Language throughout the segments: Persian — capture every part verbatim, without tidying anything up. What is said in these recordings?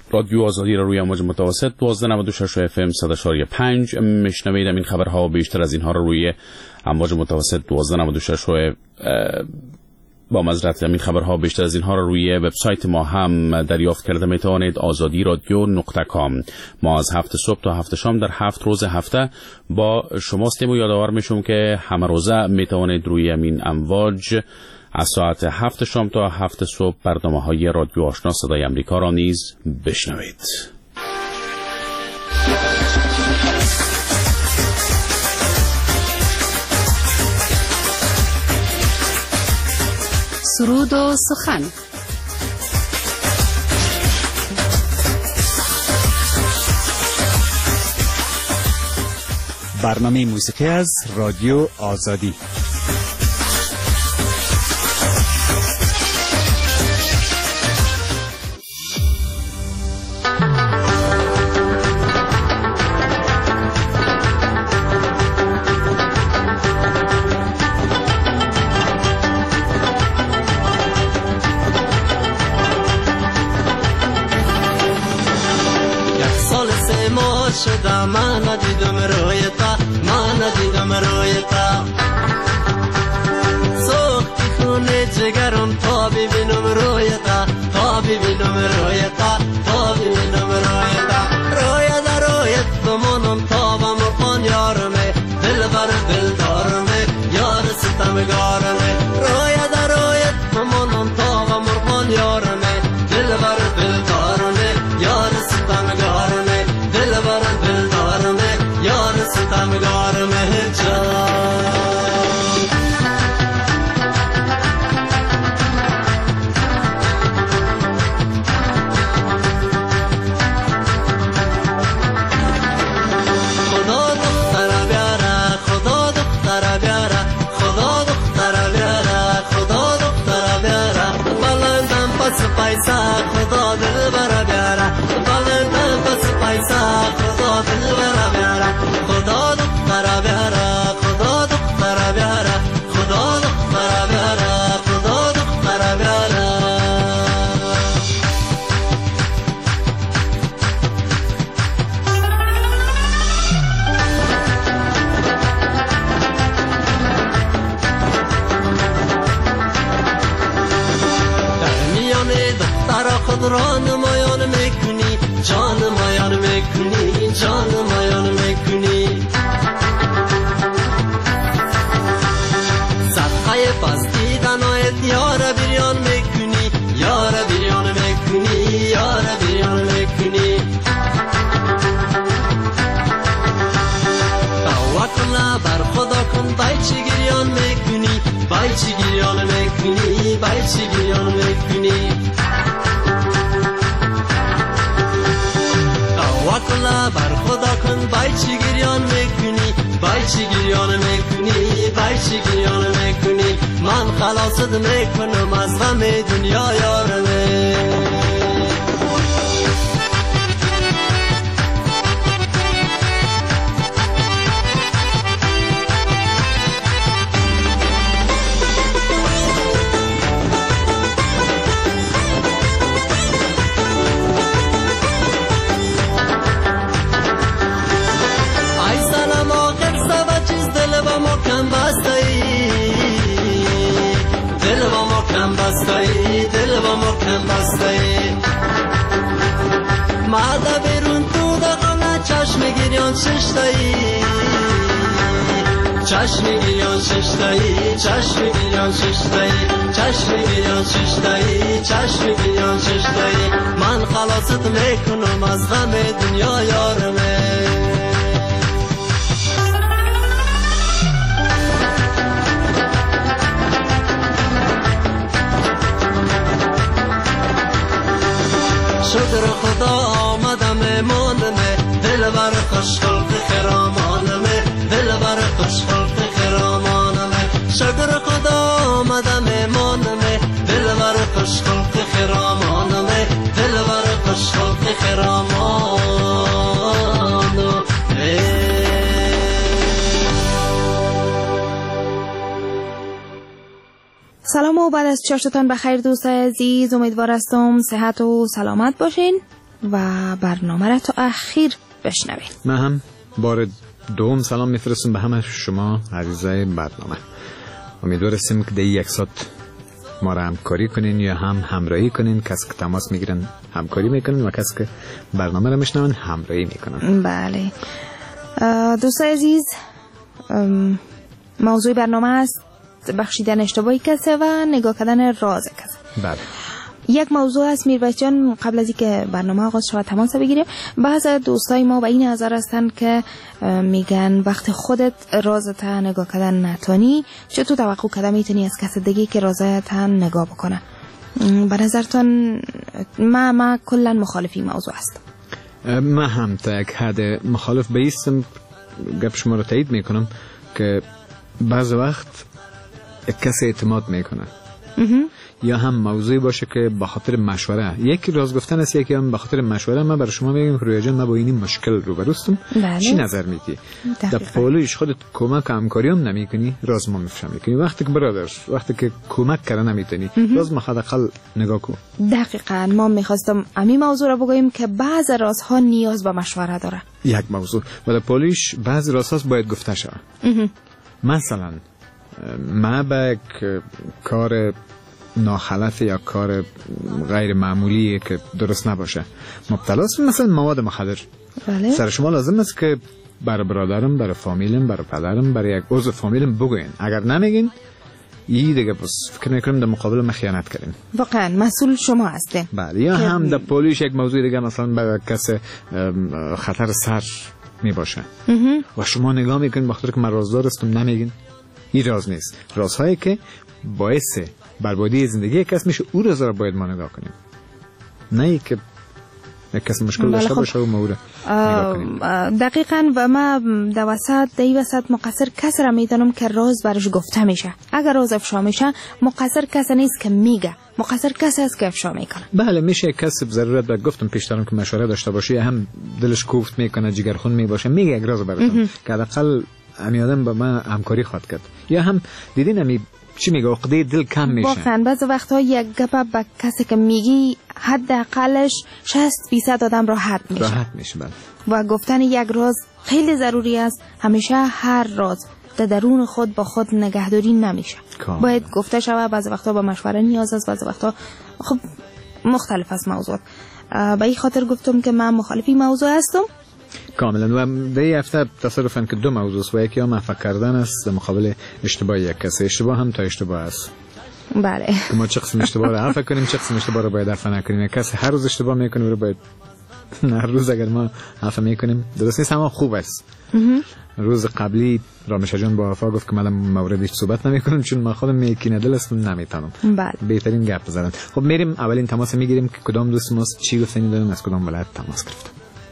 رادیو آزادی را روی امواج متوسط دوازده نود و شش اف ام صد و چهار و پنج میشنوید. این خبرها و بیشتر از اینها را روی امواج متوسط دوازده نود و شش و با معذرت این خبرها بیشتر از اینها را روی وبسایت ما هم دریافت کرده میتوانید. آزادی رادیو نقطه کام. ما از هفت صبح تا هفت شام در هفت روز هفته با شما هستیم و یادآور میشم که همه روزه میتوانید روی همین امواج از ساعت هفت شام تا هفت صبح برنامه های رادیو آشنا صدای امریکا را نیز بشنوید. سرود و سخن. برنامه موسیقی از رادیو آزادی. شده من ندیدم رویتا، من ندیدم رویتا. سوختی خونه جگرم تا ببینم رویتا، تا ببینم رویتا، تا ببینم رویتا. رویتا رویت بمانم تا بمخان یارمه، دل بر دل دارمه، یار ستمگارمه. رویتا رویت بمانم تا بمخان یارمه، دل بر دل دارمه، یار ستمگارمه. دل بر دل دارمه، یار ستمگارمه جان. خدا دختر بیاره، خدا دختر بیاره، خدا دختر بیاره، خدا دختر بیاره. بلندم پس پیسه خدا دل بر بیاره، بلندم پس پیسه خدا دل بر بیاره. خدا دختر بیاره، خدا دختر بیاره، خدا دختر بیاره، خدا دختر بیاره. خود را نمایان میکنی، جان مایان میکنی، جان مایان میکنی. صدقه پس دیدنایت یار بریان میکنی، یار بریان میکنی، یار بریان میکنی. توکل بر خدا کن، بایچی گریان میکنی، بایچی گریان میکنی، بایچی گریان میکنی. توکل بر خدا کن، بایچی گریان میکنی، بایچی گریان میکنی، بایچی گریان میکنی. من خلاصت میکنم از غم دنیا یارمه. دل با محکم بسته مادا بیرون تو دخانه چشم گریان ششتایی، چشم گریان ششتایی، چشم گریان ششتایی، چشم گریان ششتایی، چشم گریان ششتایی. من خلاصت میکنم از غم دنیا یارمه. شکر خدا آمدم ماندمه، دل بر خوش خلق خرامانمه، دل بر خوش خلق خرامانمه. شکر خدا آمدم ماندمه، دل بر خوش خلق خرامانمه، دل بر خوش خلق خرامانمه. سلام و بعد از چاشتتان بخیر دوستای عزیز، امیدوار هستم صحت و سلامت باشین. و برنامه را تا اخیر بشنوید. من هم بار دوم سلام میفرستم به همه شما عزیزای برنامه. امیدوار هستیم که در یک ساعت ما را همکاری کنین یا هم همراهی کنین. کسی که تماس میگیرن همکاری میکنن و کسی که برنامه را میشنون همراهی میکنن. بله دوستای عزیز، موضوع برنامه است بخشیدن اشتباهی کسی و نگاه کردن راز کسی. بله. یک موضوع است میربایت جان، قبل از اینکه برنامه آغاز شود تماس بگیریم. بعض دوستای ما به این نظر هستند که میگن وقتی خودت رازت نگاه کردن نتونی، چطور توقع کردن میتونی از کس دیگه که رازت نگاه بکنه؟ به نظرتان ما ما کلا مخالفی موضوع است. من هم تا یک حد مخالف بیستم. گپ شما رو تایید میکنم که بعض وقت کسی اعتماد میکنه یا هم موضوعی باشه که به خاطر مشوره، یکی راز گفتن است، یکی هم به خاطر مشوره. من برای شما میگم رویا جان، من با این مشکل رو بروستم. چی نظر میدی؟ در پولویش خودت کمک همکاری هم نمیکنی، راز ما میفشم میکنی. وقتی که برادر وقتی که کمک کردن نمیتونی، راز ما حداقل نگاه کن. دقیقاً ما میخواستم همین موضوع رو بگویم که بعض رازها نیاز به مشوره داره. یک موضوع ولی پولویش بعض رازها باید گفته شود. مثلا ما به کار ناخلف یا کار غیر معمولی که درست نباشه مبتلا است، مثلا مواد مخدر. بله. سر شما لازم است که برای برادرم، برای فامیلم، برای پدرم، برای یک عضو فامیلم بگوین. اگر نمیگین این دیگه بس فکر میکنم در مقابل ما خیانت کردیم. واقعا مسئول شما هستین. بله. یا هم در پولیس یک موضوع دیگه، مثلا برای کسی خطر سر می باشه و شما نگاه میکنین بخاطر که من رازدار هستم نمیگین. این راز نیست. رازهایی که باعث بربادی زندگی کس میشه، او رازا رو باید ما نگاه کنیم، نه ای که یک کس مشکل داشته باشه و ما او رو نگاه کنیم. دقیقاً. و ما در وسط در این وسط مقصر کس را میدانم که راز برش گفته میشه. اگر راز افشا میشه مقصر کس نیست که میگه، مقصر کسی است که افشا میکنه. بله میشه کسی ضرورت داره، گفتم پیشترم که مشوره داشته باشه، هم دلش کوفت میکنه، جگرخون میباشه، میگه یک راز براتون که حداقل همین آدم با من همکاری خواهد کرد. یا هم دیدین همی چی میگه، عقده دل کم میشه. واقعا بعضی وقتا یک گپ به کسی که میگی حداقلش شصت درصد آدم راحت میشه. راحت میشه. بله. و گفتن یک راز خیلی ضروری است. همیشه هر راز در درون خود با خود نگهداری نمیشه. کام. باید گفته شود. بعضی وقتا با مشوره نیاز است، بعضی وقتا خب مختلف است موضوع. به این خاطر گفتم که من مخالفی موضوع هستم. کاملا. و در این هفته تصادفاً که دو موضوع است و یکی هم فکر کردن است در مقابل اشتباه یک کسی. اشتباه هم تا اشتباه است. بله. که ما چه قسم اشتباه رو عفو کنیم، چه قسم اشتباه رو باید عفو نکنیم. یک کسی هر روز اشتباه میکنه رو باید هر روز اگر ما عفو میکنیم درست نیست، اما خوب است. روز قبلی رامش جان با وفا گفت که من موردش صحبت نمیکنم چون من خودم میکینه دل است نمیتونم. بله. بهترین گپ بزنم. خب میریم اولین تماس میگیریم که کدام دوست ماست چی گفتنی دارن، از کدام ولایت تماس گرفتن.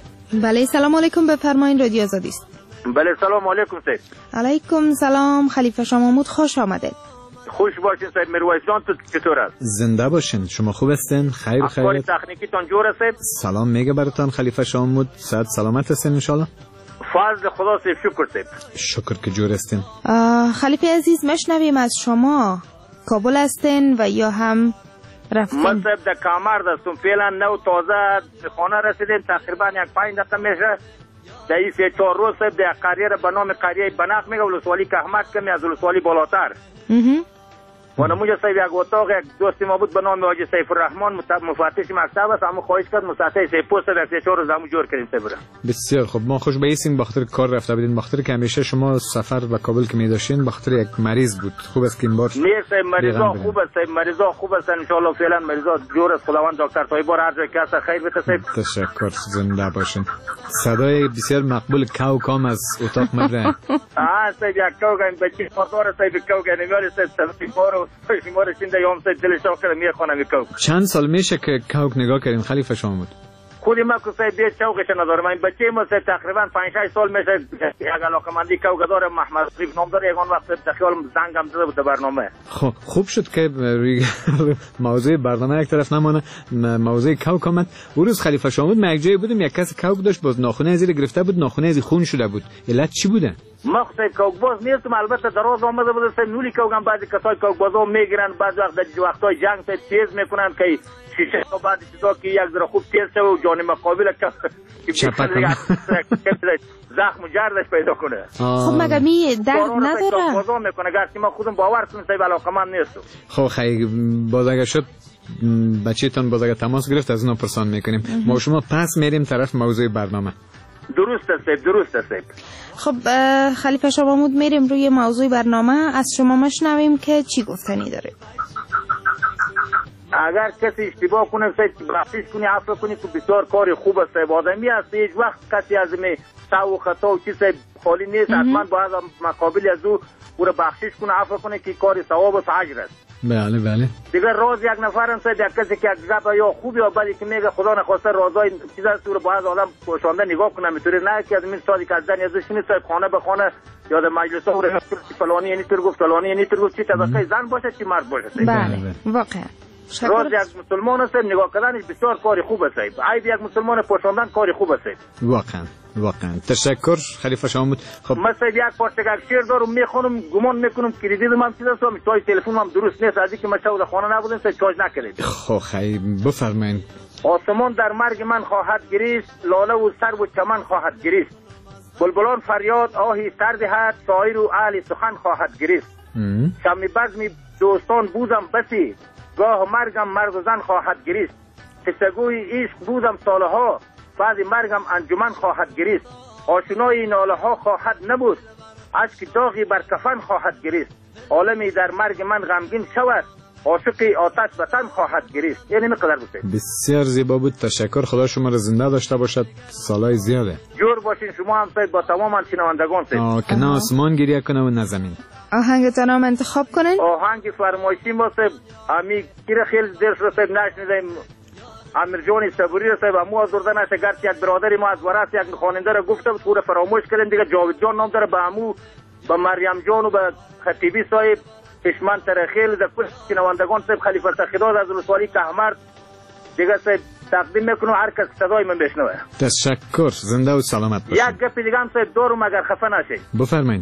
بله سلام علیکم، بفرمایید رادیو آزادی است. بله سلام علیکم سید. علیکم سلام، خلیفه شاه محمود خوش آمدید. خوش باشین سید. میرویس جان تو چطور است؟ زنده باشین. شما خوب هستین؟ خیر خیر. اخبار تکنیکیتون جور است؟ سلام میگه براتون خلیفه شاه محمود. صحت سلامت هستین ان شاء الله؟ فضل خدا سید. شکر سید. شکر که جور هستین. خلیفه عزیز مشنویم از شما کابل هستین و یا هم رفتین؟ من صاحب در کامر دستم فعلا نو تازه خانه رسیدیم، تقریبا یک پنج دقیقه میشه. در این سه چهار روز صاحب در قریه را به نام قریه بناق میگه، ولسوالی کهمک کمی از ولسوالی بالاتر. و نمونجا صاحب یک اتاق یک دوستی ما بود به نام حاجی سیف الرحمن مفتش مکتب است، اما خواهش کرد مسطح سه پوست یک سه چهار روز همون جور کردیم صاحب. بسیار خوب. ما خوش بیسیم بخاطر کار رفته بودین، بخاطر که همیشه شما سفر به کابل که می داشتین بخاطر یک مریض بود. خوب است که این بار نه صاحب مریضا خوب است صاحب، مریضا خوب است ان شاء الله. فعلا مریضا جور است. خداوند دکتر طیبار هر جای که هست خیر بده صاحب. تشکر. زنده باشین. صدای بسیار مقبول کوکام از اتاق مره. آ صاحب یک کوکام بچی فاتوره صاحب کوکام نمیاره صاحب سفیمارو شماره شنده یوم صاحب دلش شوق میخونه میکوک. چند سال میشه که کوک نگاه کردین خلیفه شاه محمود؟ خودی ما که صاحب بیت شوقش ندارم. این بچه ما صاحب تقریبا پنج شش سال میشه یک علاقمندی کوک داره. محمد شریف نام داره. یگان وقت در خیالم زنگم زده بود برنامه. خب خوب شد که روی موضوع برنامه یک طرف نمونه، موضوع کوک آمد. اون روز خلیفه شاه محمود ما یک جایی بودیم، یک کس کوک داشت باز ناخونه زیر گرفته بود، ناخونه از خون شده بود. علت چی بوده؟ ما خصوصا کوکباز نیستم، البته دراز آمده بوده سه نولی کوگم بعضی کسای کوکبازا میگیرن، بعضی وقت در وقتای جنگ سه تیز میکنن که شیشه تا بعد چیزا که یک ذره خوب تیز شه و جان مقابل زخم و جردش پیدا کنه. خب مگه می درد نداره؟ کوکبازا میکنه گرچه ما خودم باور کنم سه علاقمند نیستم. خب خیلی باز اگر شد بچه‌تون باز اگر تماس گرفت از اونها پرسان میکنیم. ما شما پس میریم طرف موضوع برنامه. درست است، درست است. خب خلیفه شاه محمود میریم روی موضوع برنامه، از شما مشنویم که چی گفتنی داره. اگر کسی اشتباه کنه بخشش کنی عفو کنی که بسیار کار خوب است. آدمی است هیچ وقت کسی از می سو و خطا و چیز خالی نیست، حتما باید مقابل از او او را بخشش کنه عفو کنه که کار ثواب و اجر است. بله بله. دیگر راز یک نفر هم سید یک کسی که یک گپ یا خوب یا بدی که میگه خدا نخواسته رازای چیز است رو باید آدم پوشانده نگاه کنه، میتونه نه که از این سادی که از زن ازش نیست خانه به خانه یا در مجلس ها رو فلانی یعنی طور گفت فلانی یعنی طور گفت چی طبقه زن باشه چی مرد باشه. بله واقعا راز یک مسلمان است نگاه کردنش بسیار کار خوب است. عیب یک مسلمان پوشاندن کار خوب است. واقعا واقعا تشکر خلیفه شاه محمود. خب مثلا یک پارچه شعر دارم میخونم گمان میکنم که دیدم هم چیزا سو چای تلفن هم درست نیست از اینکه مشاور خانه نبودم سه چارج نکردید. خب خیلی بفرمایید. آسمان در مرگ من خواهد گریست، لاله و سرو و چمن خواهد گریست، بلبلان فریاد آهی سر دهد، شاعر و اهل سخن خواهد گریست. شم بزم دوستان بودم بسی، گاه مرگم مرد و زن خواهد گریست، قصه‌گوی عشق بودم سالها، بعد مرگم انجمن خواهد گریست، آشنای ناله ها خواهد نبود، اشک داغی بر کفن خواهد گریست، عالمی در مرگ من غمگین شود، عاشقی آتش به تن خواهد گریست. یعنی مقدر بود. بسیار زیبا بود، تشکر. خدا شما را زنده داشته باشد، سالهای زیاده. جور باشین شما هم سید با تمام شنوندگان سید. آه که نه آسمان گریه کنه و نه زمین. آهنگتان هم انتخاب کنن؟ آهنگ فرمایشی ما سید امی کیر خیلی دیر شد سید نشنیدیم امیر جان صبوری را سید امو آزرده نشه، گرچه یک برادری ما از ورث یک خواننده را گفته بود خود فراموش کردیم دیگه. جاوید جان نام داره، به امو به مریم جان و به خطیبی صاحب پشمن ترخیل در کل شنوندگان صاحب خلیفه تخیداد از ولسوالی کهمرد دیگه صاحب تقدیم میکنم هر کس صدای من بشنوه. تشکر، زنده و سلامت باشید. یک گپ دیگه هم صاحب دارم اگر خفه نشید. بفرمایید.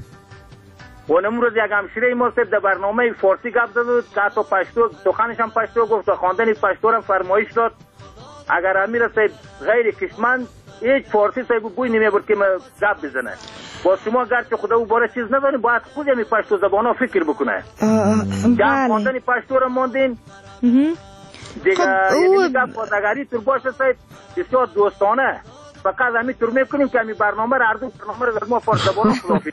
و امروز یک همشیره ما صاحب در برنامه فارسی گپ زد که حتی پشتو سخنش هم پشتو گفت و خواندن پشتو هم فرمایش داد. اگر امیر صاحب غیر کشمند هیچ فارسی صاحب بوی نمیبرد که گپ بزنه. با شما گرچه خدا او باره چیز نداریم باید خود همی پشتو زبان ها فکر بکنه. گپ خواندن پشتو را ماندین دیگه یعنی گپ بازگری تر باشه صاحب بسیار دوستانه. فقط همین طور میکنیم که همین برنامه را اردو برنامه را در ما فارسی زبان خلافی.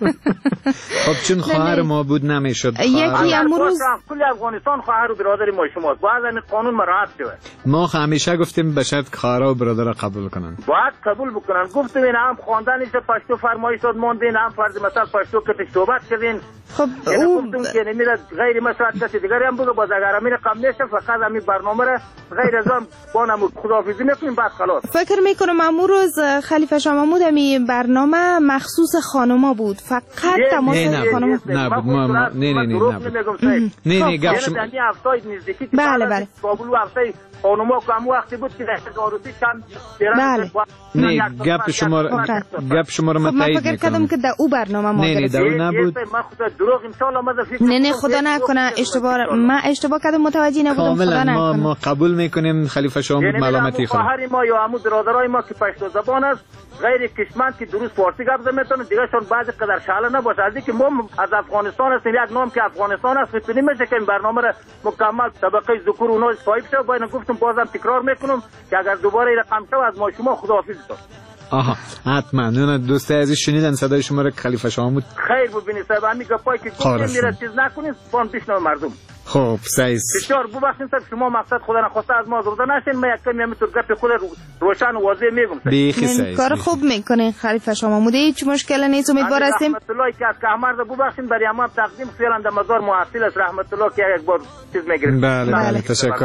خب چون خواهر ما بود نمیشد. یکی امروز کل افغانستان خواهر و برادر ما شماست، باید همین قانون مراعات شود. ما همیشه گفتیم به شرط خواهر و برادر را قبول کنن. باید قبول بکنن. گفتیم این هم خواندنش پشتو فرمایش داد ماندین، هم فرض مثلا پشتو که صحبت کردین. خب او گفتم که نمیره غیر مساعد کسی دیگری هم بگه باز اگر امیر کم نیست فقط همین برنامه را غیر از آن با نمود خداحافظی میکنیم بعد خلاص. فکر میکنم امروز خلیفه شاه محمود همی برنامه مخصوص خانوما بود، فقط تماس خانوما نبود. ما نه نه نه نه نه گپ شما یعنی هفتای نزدیکی که بله بله کابل و هفتای خانوما کم وقتی بود که دست داروسی چند بله نه گپ شما گپ شما رو من تایید میکنم. فکر کردم که در او برنامه ما نه نه در نبود. من خود دروغ ان شاء الله ما فکر نه نه خدا نکنه اشتباه من اشتباه کردم متوجه نبودم. خدا نکنه. ما ما قبول میکنیم خلیفه شاه محمود ملامتی خود. خواهر ما یا عمو برادرای ما که پشتو زبان است غیر کشمند که درست فارسی گپ زدن دیگه شون بعضی قدر شاله نباشه. از اینکه ما از افغانستان هستیم یک نام که افغانستان است میتونیم میشه که این برنامه را مکمل طبقه ذکور اونها صاحب شه. باید گفتم بازم تکرار میکنم که اگر دوباره رقم شو از ما شما خداحافظی تو. آها حتما اون دوست عزیز شنیدن صدای شما را خلیفه شاه محمود. خیر ببینید صاحب همین گپایی که گفتیم میره چیز نکنید فون بشنو مردم. خب سایز بسیار ببخشید صاحب شما مقصد خدا نخواسته از ما زرده نشین. من یک کمی همینطور گپ خود روشن و واضح میگم. بیخی سایز کار خوب میکنین خلیفه شاه محمود، هیچ مشکلی نیست. امیدوار هستیم رحمت الله که از کهمرد ببخشید برای ما تقدیم فعلا در مزار محصل است رحمت الله که یک بار چیز میگیریم. بله بله تشکر.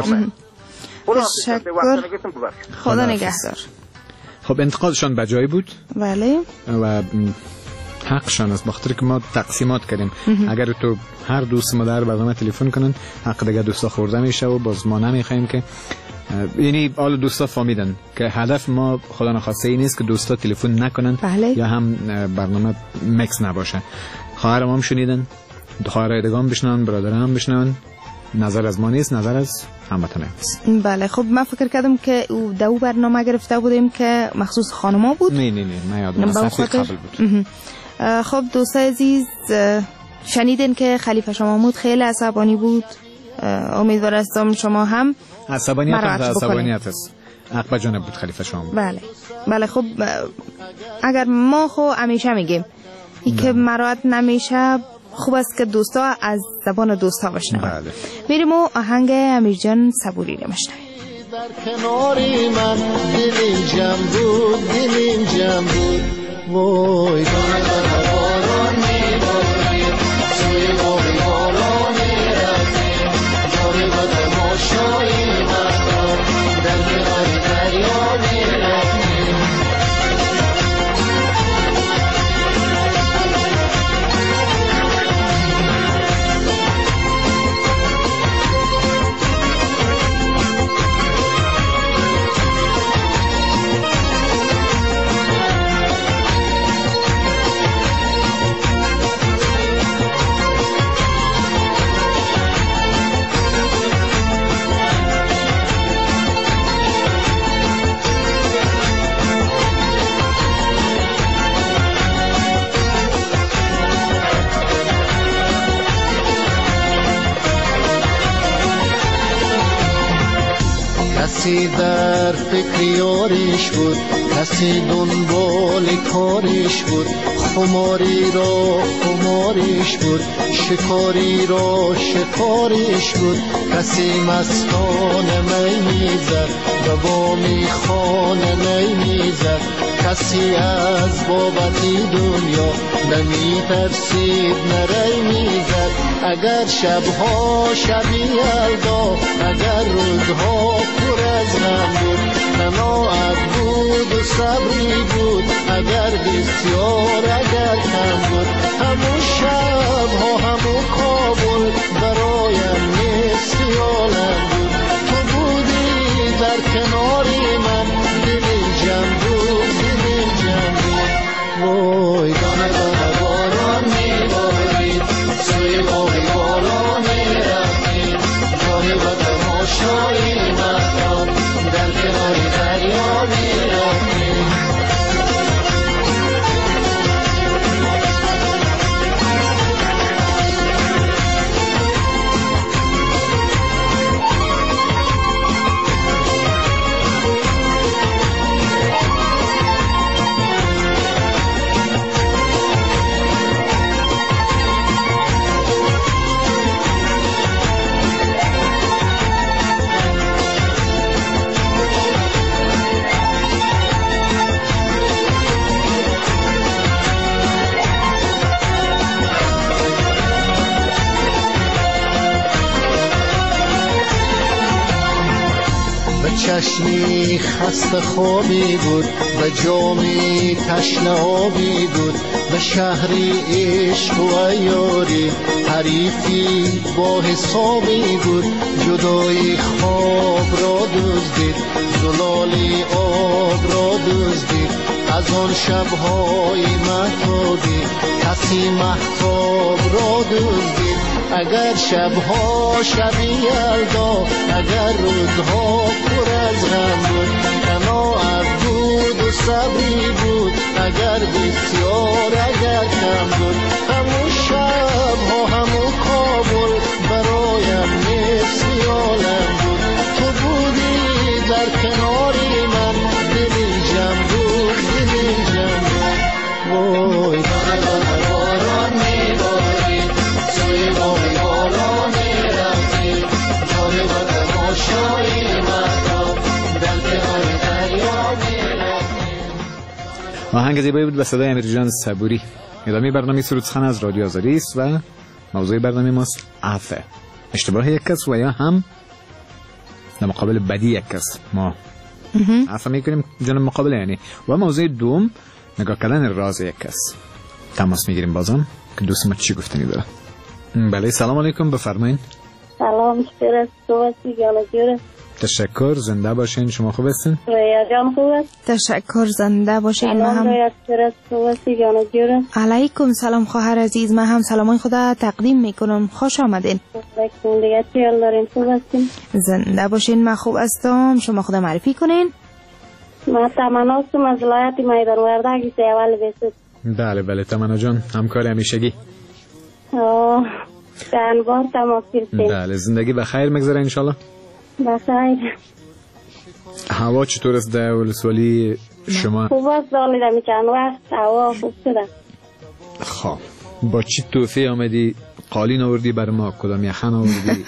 تشکر. خدا نگهدار. خب انتقادشان بجایی بود. بله. و حقشان است بخاطر که ما تقسیمات کردیم. اگر تو هر دوست ما در برنامه تلفن کنن حق دیگه دوستا خورده میشه و باز ما نمیخوایم که یعنی حالا دوستا فهمیدن که هدف ما خدا نخواسته این نیست که دوستا تلفن نکنن بله. یا هم برنامه مکس نباشه. خواهرم هم شنیدن، خواهرای دیگه هم بشنون، برادرم هم بشنون. نظر از ما نیست، نظر از همتون است. بله خب من فکر کردم که دو برنامه گرفته بودیم که مخصوص خانما بود. نه نه نه من یادم اصلا قبل بود. خب دوستای عزیز شنیدین که خلیفه شاه محمود خیلی عصبانی بود. امیدوار هستم شما هم عصبانیت است، عصبانیت است. عقب جانب بود خلیفه شاه محمود. بله بله خب اگر ما خو همیشه میگیم این که مراعات نمیشه، خوب است که دوستا از زبان دوستا بشنون. بله. میریم و آهنگ امیرجان صبوری رو بشنویم. در کناری من دلیم جمع بود، دلیم جمع بود، وای دانه دانه باران میبارید، سوی باقی بالا میرسیم، جاری و تماشایی مردم در کنار دریا میرسیم. کسی در فکر یاریش بود، کسی دنبال کاریش بود، خماری را خماریش بود، شکاری را شکاریش بود. کسی مستانه می میزد و با میخانه نی میزد، کسی از بابتی دنیا نمی ترسید نری میزد. اگر شبها شبی یلدا، اگر روزها پر از غم بود، قناعت بود و صبری بود، اگر بسیار اگر کم بود. همون شبها همون کابل برایم نیست خیالم بود. تو بودی در کناری من، دلیم جمع بود، دلیم جمع بود، وای دانه دانه باران میبارید، سوی باقی بالا میرفتیم، جایی و تماشایی مردم در کنار دریا میرفتیم. چشمی خسته خوابی بود، به جامی تشنه آبی بود، به شهری عشق و عیاری حریفی با حسابی بود. جدای خواب را دزدید، زلالی آب را دزدید، از آن شبهای مهتابی کسی مهتاب را دزدید. اگر شبها شبی یلدا، اگر روزها پر از غم بود، قناعت بود و صبری بود، اگر بسیار اگر کم بود. همون شبها همون کابل برایم نیست خیالم بود. تو بودی در کناری من، دلیم جمع بود، دلیم جمع بود، وای دانه دانه باران میبارید، سوی باقی بالا میرفتیم، جاری و تماشایی مردم در کنار دریا میرفتیم. آهنگ زیبایی بود به صدای امیرجان صبوری. ادامه برنامه سرودخانه از رادیو آزادی است و موضوع برنامه ماست عفو. اشتباه یک کس و یا هم در مقابل بدی یک کس ما عفو میکنیم جانب مقابل، یعنی و موضوع دوم نگاه کردن راز یک کس. تماس میگیریم بازم که دوست ما چی گفتنی داره. بله سلام علیکم، بفرمایید. سلام، شکر است. صحبت میگم جوره. تشکر، زنده باشین. شما خوب هستین؟ رویا جان خوب است. تشکر، زنده باشین. سلام هم رویا خوب هستی جان جورم. علیکم سلام خواهر عزیز، من هم سلامای خدا تقدیم میکنم. خوش آمدین. خوب دیگه چی حال دارین؟ خوب هستین؟ زنده باشین. من خوب هستم. شما خدا معرفی کنین. من تمنا هستم از ولایت میدان وردک سیوال بیست. بله بله تمنا جان، همکار همیشگی. آه چند بار تماس گرفتیم. بله، زندگی بخیر میگذره ان شاء الله. بخیر. هوا چطور است در ولسوالی شما؟ خوب است، دالیدم چند وقت هوا خوب شده. خب با چی توفی آمدی؟ قالین آوردی بر ما؟ کدام یخن آوردی؟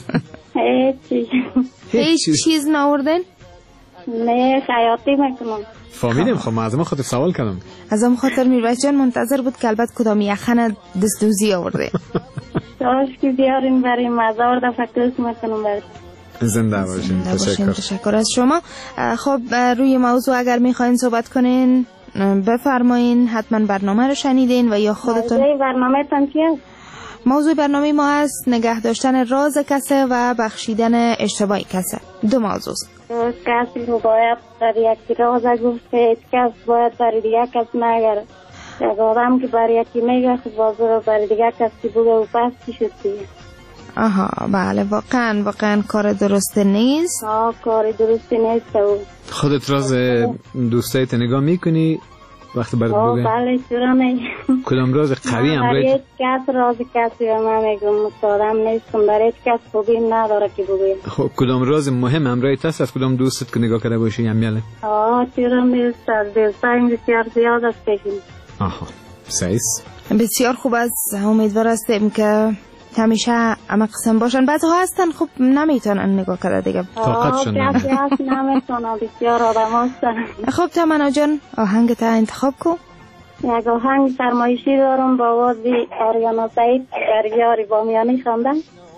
هیچ هیچ چیز نآوردین؟ نه خیاطی میکنم. فهمیدم. خب من از ما خاطر سوال کردم. از اون خاطر میربچ جان منتظر بود که البته کدام یخن دستوزی آورده. داش که بیارین برای مزار دا فکرش میکنم برای. زنده باشین. تشکر. تشکر از شما. خب روی موضوع اگر میخواین صحبت کنین بفرمایین. حتما برنامه رو شنیدین و یا خودتون. موضوع برنامه تان چیه؟ موضوع برنامه ما هست نگه داشتن راز کسه و بخشیدن اشتباه کسه. دو موضوع. کسی رو باید برای یکی راز گفت که هیچ کس باید برای دیگه کس نگره. یک آدم که برای یکی میگه خب بازو رو برای دیگه کسی بگه و پس چی شد دیگه. آها بله، واقعا واقعا کار درست نیست. آه کار درست نیست. و خودت راز دوستایت نگاه میکنی وقتی برات بگه؟ بله چرا نه. کدام راز قوی هم برای هیچ کس راز کسی رو من میگم مستادم نیستم. برای هیچ کس خوبی نداره که بگویم. خب کدام راز مهم همراهت هست از کدام دوستت که نگاه کرده باشی هم یاله؟ آه چرا نیست. از دوستایم بسیار زیاد است بگیم. آها سعیس بسیار خوب است. امیدوار هستیم که همیشه اما قسم باشن. بعضی ها هستن خب نمیتونن نگاه کرده دیگه. طاقتشون نمیتونن. کسی هست نمیتونن. بسیار آدم هستن. خب تمنا جان آهنگ تا انتخاب کو. یک آهنگ فرمایشی دارم با آواز آریانا سعید برای یاری بامیانی خواندم.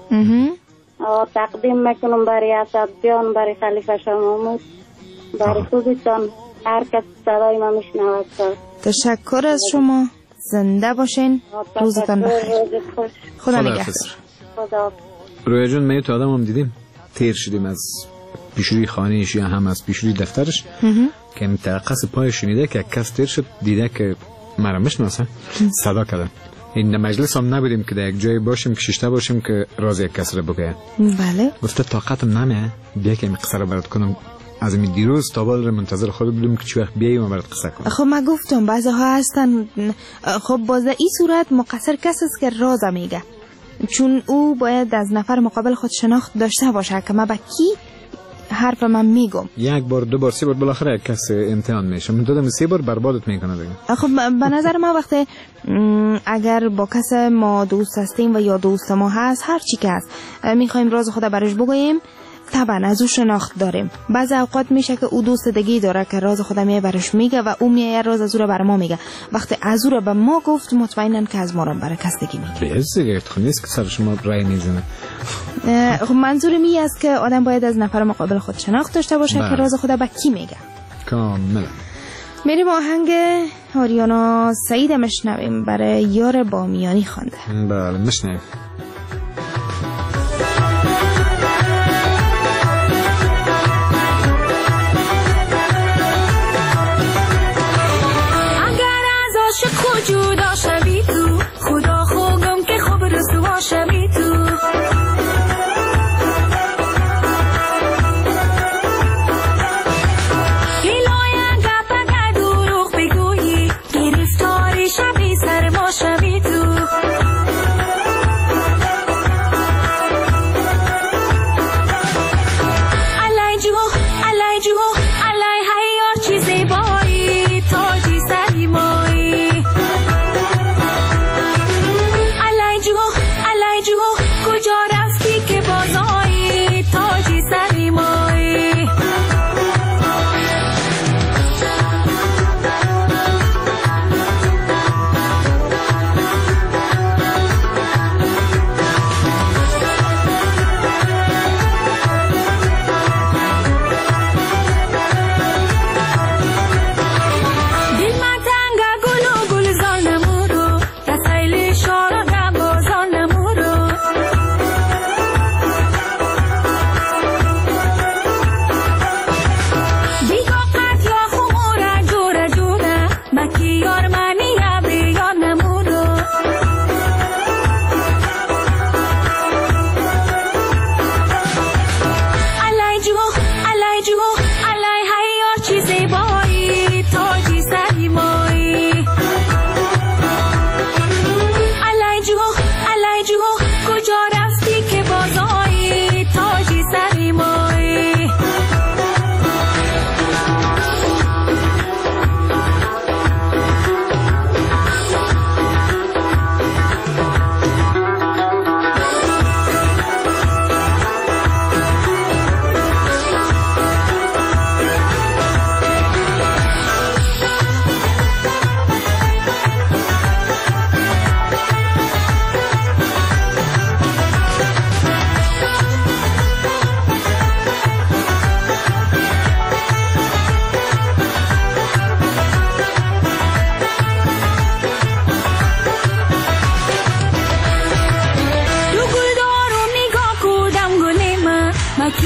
تقدیم میکنم برای اسد جان، برای خلیفه شاه محمود، برای خودتان، هر کس صدای ما میشنود. تشکر از شما. زنده باشین. روزتان بخیر. خدا نگهدار. خدا. رویا جون من تو آدم هم دیدیم تیر شدیم از پیشوی خانهش یا هم از پیشوی دفترش که این ترقص پای شنیده که کس تیر شد، دیده که مرا میشناسه، صدا کردن. این مجلس هم نبودیم که در یک جایی باشیم که ششته باشیم که راز یک کس رو بگه. بله گفته طاقتم نمیه بیا که این قصه رو برات کنم. از این دیروز تا بال رو منتظر خود بودیم که چه وقت بیایی و برات قصه کنم. خب من گفتم بعضی ها هستن. خب باز این صورت مقصر کسی است که راز میگه، چون او باید از نفر مقابل خود شناخت داشته باشه که من با کی حرف من میگم. یک بار دو بار سه بار بالاخره یک کس امتحان میشه. من دادم سه بار بربادت میکنه دیگه. خب به نظر ما وقتی اگر با کس ما دوست هستیم و یا دوست ما هست هر چی که هست میخوایم راز خود برش بگوییم، طبعا از او شناخت داریم. بعضی اوقات میشه که او دوست دیگه داره که راز خودم میه برش میگه و او میه راز از او رو بر ما میگه. وقتی از او رو به ما گفت مطمئنن که از ما رو برای کس دیگه میگه. بیز دیگه نیست که سر شما رای نیزنه. خب منظور می است که آدم باید از نفر مقابل خود شناخت داشته باشه که راز خود به کی میگه. کاملا. میریم آهنگ آریانا سعید مشنویم برای یار بامیانی خوانده. بله مشنویم. جدا شوی تو خدا خوگم که خوب رسوا شوی تو هیلاین گپ اگر دروغ بگویی گرفتاری شوی سر ما شوی تو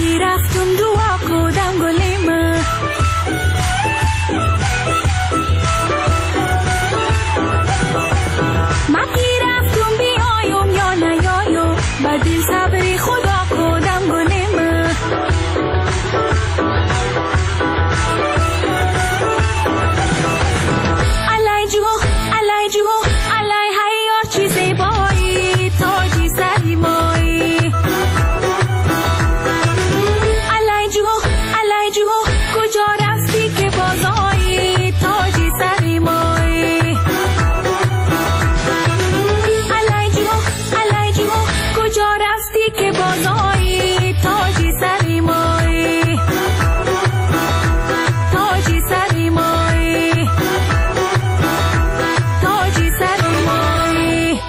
کی رفتم دعا کردم گلیم من کی رفتم بیایم یا نیایم با دل صبری خدا کردم گلیم علای جو علای جو علای هیار چیزی بایی تاجی سری مایی علای جو علای جو کجا رفتی که بازایی تاجی سری مایی علای جو علای جو کجا رفتی که بازایی تاجی سری مایی تاجی سری مایی تاجی سری مایی.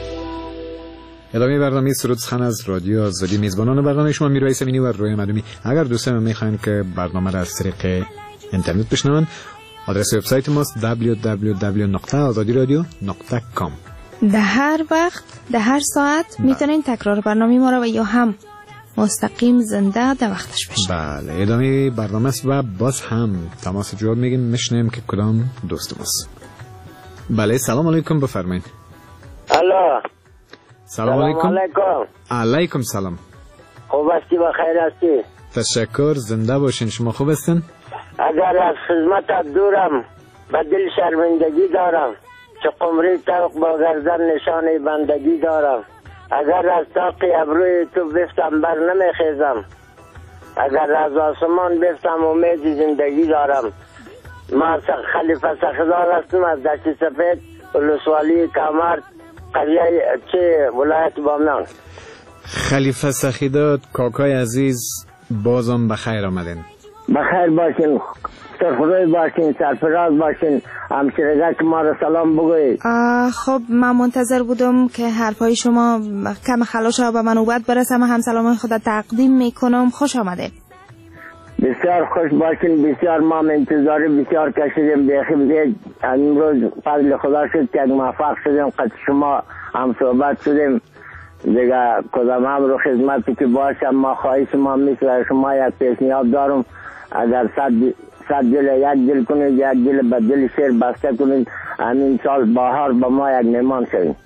ادامه برنامه سرود سخن از رادیو آزادی. میزبانان برنامه شما میرواعی امینی و روی مدومی. اگر دوستان میخواین که برنامه را از طریق اینترنت بشنون، آدرس وبسایت ماست دبلیو دبلیو دبلیو دات آزادی رادیو دات کام. در هر وقت در هر ساعت میتونین تکرار برنامه ما را و یا هم مستقیم زنده در وقتش بشن. بله، ادامه برنامه است و باز هم تماس جواب میگیم میشنیم که کدام دوست ماست. بله، سلام علیکم، بفرمایید. الو. سلام علیکم. علیکم. علیکم سلام. خوب هستی و خیر هستی؟ تشکر، زنده باشین. شما خوب هستین؟ اگر از خدمت دورم به دل شرمندگی دارم، چه قمری طوق با گردن نشانه بندگی دارم. اگر از طاق ابروی تو بفتم بر نمیخیزم، اگر از آسمان بفتم امید زندگی دارم. ما خلیفه سخدار هستم از دشت سفید، ولسوالی کامرد، قریه چه ولایت بامیان. خلیفه سخیداد کاکای عزیز، بازم بخیر آمدین. بخیر باشین، سرخروی باشین، سرفراز باشین. همشیرگاه که ما را سلام بگویید. خب من منتظر بودم که حرفای شما کم خلاش ها به من نوبت برسه. من هم سلام خدا تقدیم میکنم. خوش آمده. بسیار خوش باشین. بسیار ما انتظاری بسیار کشیدیم. بیخی بگید امروز فضل خدا شد که موفق شدیم، قد شما هم صحبت شدیم دیگه. کدام هم رو خدمتی که باشم، ما خواهش ما مثل شما یک پیشنهاد دارم. اگر صد صد دل یک دل کنید، یک دل به دل شیر بسته کنید، همین سال بهار به ما یک مهمان شوید.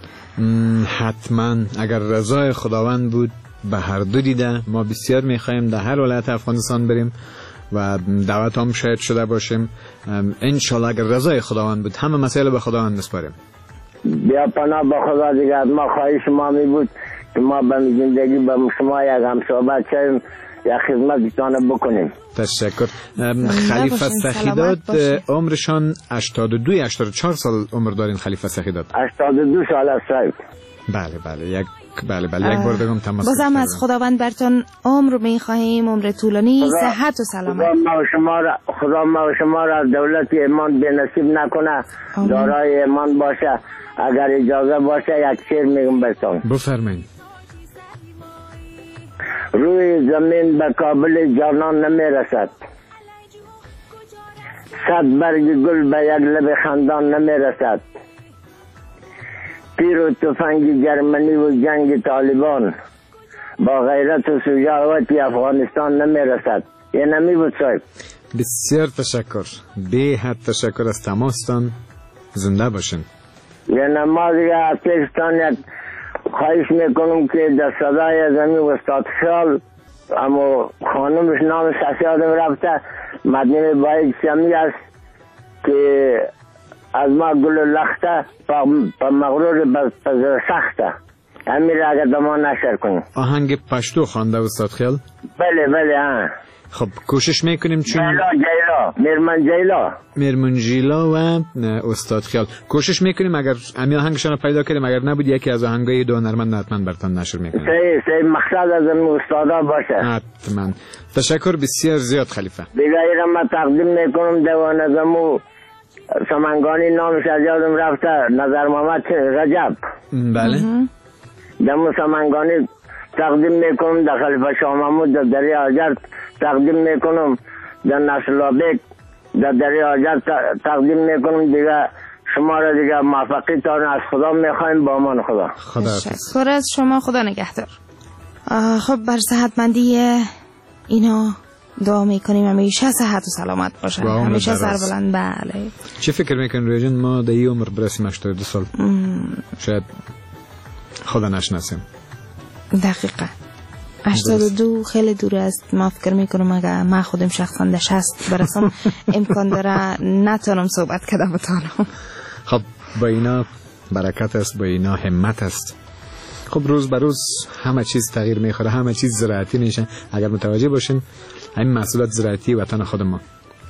حتما اگر رضای خداوند بود به هر دو دیده. ما بسیار میخوایم در هر ولایت افغانستان بریم و دعوت هم شاید شده باشیم. انشالله اگر رضای خداوند بود همه مسائل به خداوند نسپاریم. بیا پناه به خدا دیگه. ما خواهش ما می بود که ما به زندگی به شما یک هم صحبت شویم، یک خدمتتان بکنیم. تشکر. خلیفه سخیداد عمرشان هشتاد و دو هشتاد و چهار سال عمر دارین. خلیفه سخیداد هشتاد و دو سال است. بله بله یک بله بله یک بار دیگه تماس. بازم از خداوند برتون عمر می‌خواهیم، عمر طولانی، صحت و سلامت. خدا ما و شما را خدا ما و شما را دولت ایمان به نصیب نکنه، دارای ایمان باشه. اگر اجازه باشه یک شعر میگم براتون. بفرمایید. روی زمین به کابل جانان نمیرسد، صد برگ گل به یک لب خندان نمیرسد. تیر و تفنگ جرمنی و جنگ طالبان با غیرت و شجاعت افغانستان نمیرسد. یه نمی بود صاحب. بسیار تشکر، به حد تشکر از تماستان. زنده باشین. یه نما دیگه اتشتان یک خواهش میکنم که در صدای زمین استاد خیال، اما خانمش نام سسیادم رفته، مدنی باید سمی است که از ما گل لخته با مغرور بزر سخته. همین را اگر دما نشر کنیم. آهنگ پشتو خوانده استاد خیال؟ بله بله ها. خب کوشش میکنیم چون جیلا جیلا میرمن جیلا میرمن جیلا و استاد خیال کوشش میکنیم اگر امی آهنگشان رو پیدا کنیم، اگر نبود یکی از آهنگای دو هنرمند حتما براتون نشر میکنیم. صحیح صحیح، مقصد از این استادا باشه. حتما. تشکر بسیار زیاد خلیفه. دیگه ایران ما تقدیم میکنم دیوان نظمو سمنگانی نامش از یادم رفته، نظر محمد رجب. بله. دمو سمنگانی تقدیم میکنم، در خلیفه شاه محمود در دریا آجر تقدیم میکنم، در نسل آبک در دریا آجر تقدیم میکنم. دیگه شما را دیگه موفقی تان از خدا میخوایم. با امان خدا. خدا تشکر از شما. خدا نگهدار. خب بر صحتمندی اینا دعا میکنیم همیشه صحت و سلامت باشن، همیشه سربلند. بله. چه فکر میکنی رویا جان ما در این عمر برسیم هشتاد و دو سال؟ ام. شاید خدا نشناسیم. دقیقا هشتاد و دو خیلی دور است. ما فکر میکنم اگه ما خودم شخصا در شصت برسم امکان داره نتونم صحبت کردم بتانم. خب با اینا برکت است، با اینا همت است. خب روز به روز همه چیز تغییر میخوره، همه چیز زراعتی میشه. اگر متوجه باشین همین محصولات زراعتی وطن خود ما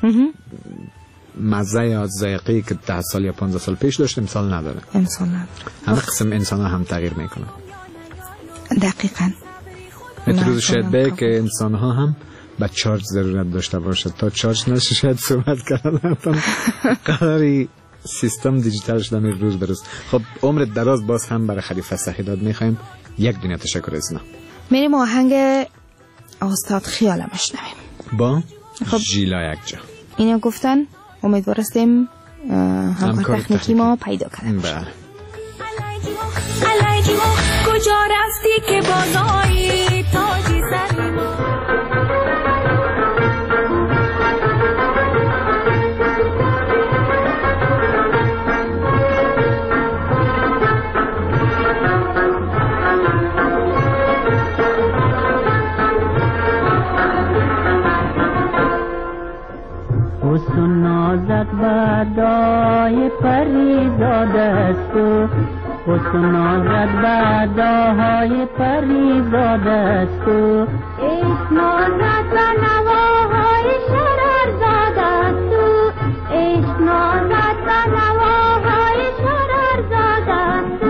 مزه یا ذائقه‌ای که ده سال یا پانزده سال پیش داشت امسال نداره. امسال نداره. همه قسم انسان ها هم تغییر میکنن. دقیقاً. روز شاید به که انسان ها هم به چارج ضرورت داشته باشد. تا چارج نشه شاید صحبت کردن قراری سیستم دیجیتال شده می روز بروز. خب عمر دراز. باز هم برای خلیفه سخیداد میخوایم یک دنیا تشکر از اینا. میریم آهنگ استاد خیالم اشنویم با خب ژیلا یک جا. اینا گفتن امیدوار هستیم همکار تکنیکی ما پیدا کنیم. بله. علیجو کجا رفتی که بازایی تاجی سری ما. حسن نازت بدای پریزاده است و حسن نازت بدای پریزاده است و عشق نازت و نواهای شررزاده است و عشق نازت و نواهای شررزاده است.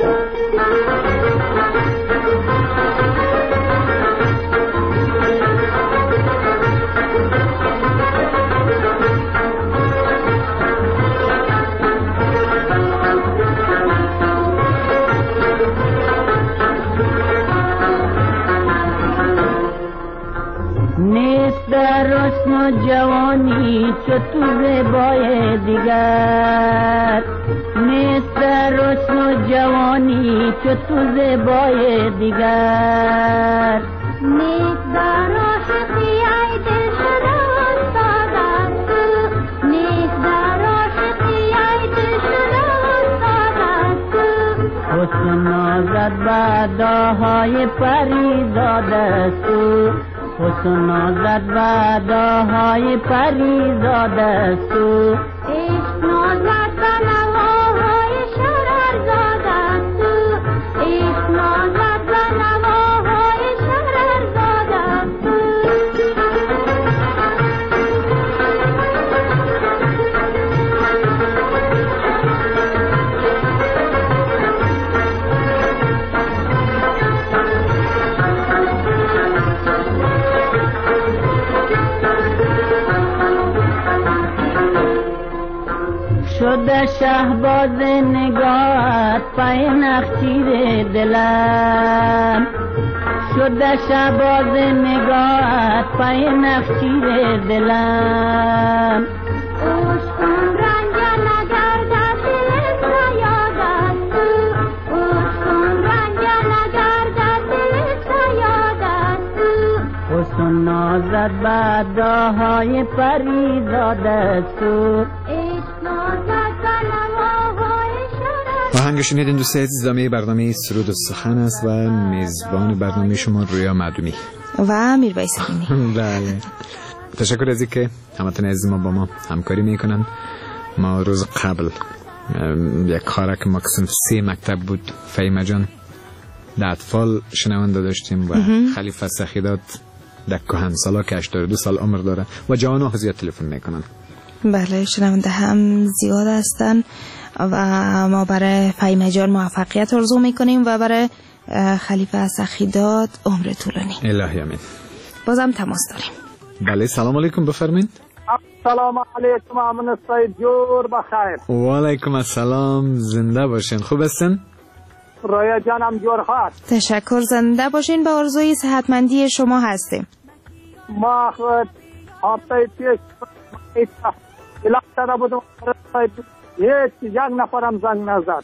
نیست در حسن و جوانی چو تو زیبای دیگر، نیست در حسن و جوانی چو تو زیبای دیگر، نیست در عاشقی ای دل شده استاد است، نیست در عاشقی ای دل شده استاد است. حسن نازت بداهای پریزاده است، حسن نازت بداهای پریزاده است، عشق نازت و نواهای شررزاده است، عشق نازت و نواهای شررزاده است. شده شهباز نگاهت پای نخچیر دلم، شده شهباز نگاهت پای نخچیر دلم. عشقم رنج نگردد دل سیاد است، عشقم رنج نگردد دل سیاد است. حسن نازت بداهای پریزاده است، آهنگ شنیدین دوست عزیز. ادامه برنامه سرود و سخن است و میزبان برنامه شما رویا معدومی و میرویس امینی. بله. تشکر از اینکه همتون عزیز ما با ما همکاری میکنن. ما روز قبل یک کارک که ما قسم سه مکتب بود فیمه جان در اطفال شنونده داشتیم و خلیفه سخیداد در کهن سالا که هشتاد و دو سال عمر داره و جوان ها زیاد تلفن میکنن. بله شنونده هم زیاد هستن و ما برای فیمه جان موفقیت آرزو میکنیم و برای خلیفه سخیداد عمر طولانی. الهی امین. بازم تماس داریم. بله سلام علیکم بفرمایید. سلام علیکم امن سید جور بخیر. و علیکم السلام. زنده باشین. خوب هستین؟ رویا جانم جور هست. تشکر. زنده باشین. به آرزوی صحتمندی شما هستیم. ما خود هفته پیش علاقه بودم هیچ یک نفرم زنگ نزد.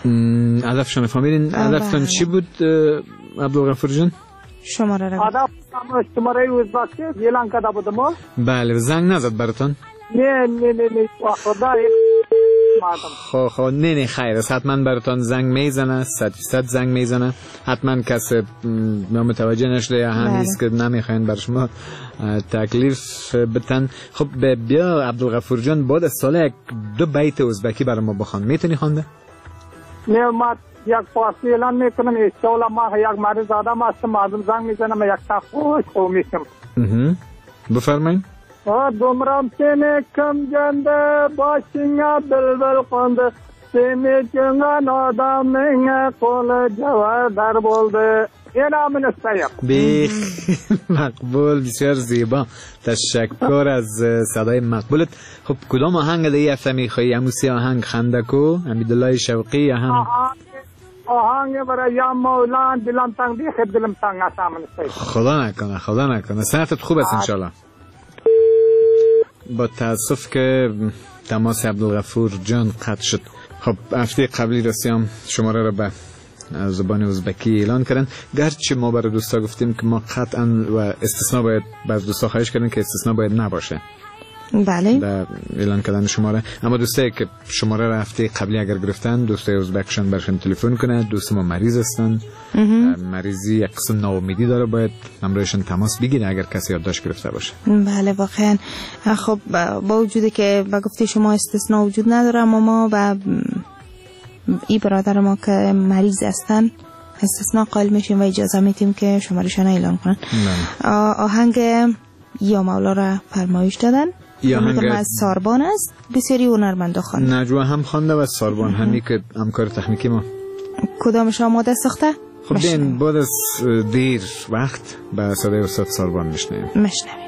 هدفشون فهمیدین؟ هدفتون چی بود عبدالغفور جان؟ شماره رو هدف شماره ازبکی اعلان کرده بودم. بله زنگ نزد براتون؟ نه نه نه نه خدا خب خب نه نه خیر است، حتما براتون زنگ میزنه، صد فیصد زنگ میزنه، حتما کسی متوجه نشده یا هم است که نمیخواین بر شما تکلیف بتن. خب بیا عبدالغفور جان بعد از سال یک دو بیت ازبکی برای ما بخوان، میتونی خوانده؟ نه ما یک فارسی اعلان میکنم انشاءالله ما یک مرد آدم هستم، مردم زنگ میزنم یک تا خوش خو میشم. بفرمایید. دومرم سینه کم جنده باشینگا بلبل قنده سینه چنگا نادامینگا قول جوار در بولده. یه نام نستایم بیخ مقبول، بسیار زیبا، تشکر از صدای مقبولت. خب کدام آهنگ دیگه هفته میخوایی؟ هموسی آهنگ خندکو امیدالله شوقی یا هم آهنگ برای یا مولان دلم تنگ دیخ دلم تنگ نسام نستایم. خدا نکنه خدا نکنه. صحتت خوب است انشالله. با تاسف که تماس عبدالغفور جان قطع شد. خب هفته قبلی رسیام شماره را به زبان ازبکی اعلان کردن، گرچه ما برای دوستا گفتیم که ما قطعا و استثناء باید باز دوستا خواهش کردن که استثناء باید نباشه بله در اعلان کردن شماره. اما دوستایی که شماره را هفته قبلی اگر گرفتن، دوستای ازبکشان برشون تلفن کنه. دوست ما مریض هستن، مریضی یک قسم ناامیدی داره، باید همراهشون تماس بگیره اگر کسی یادداشت گرفته باشه. بله واقعا. خب با وجودی که با گفته شما استثناء وجود نداره، اما ما و این برادر ما که مریض هستن استثناء قائل میشیم و اجازه میتیم که شمارهشان اعلان کنن. آهنگ یا مولا را فرمایش دادن، یا آهنگ از ساربان است، بسیاری هنرمندا خواندن. نجوا هم خوانده و ساربان همی که همکار تکنیکی ما. کدامش آماده ساخته؟ خب بین بعد از دیر وقت به صدای استاد ساربان میشنویم. میشنویم.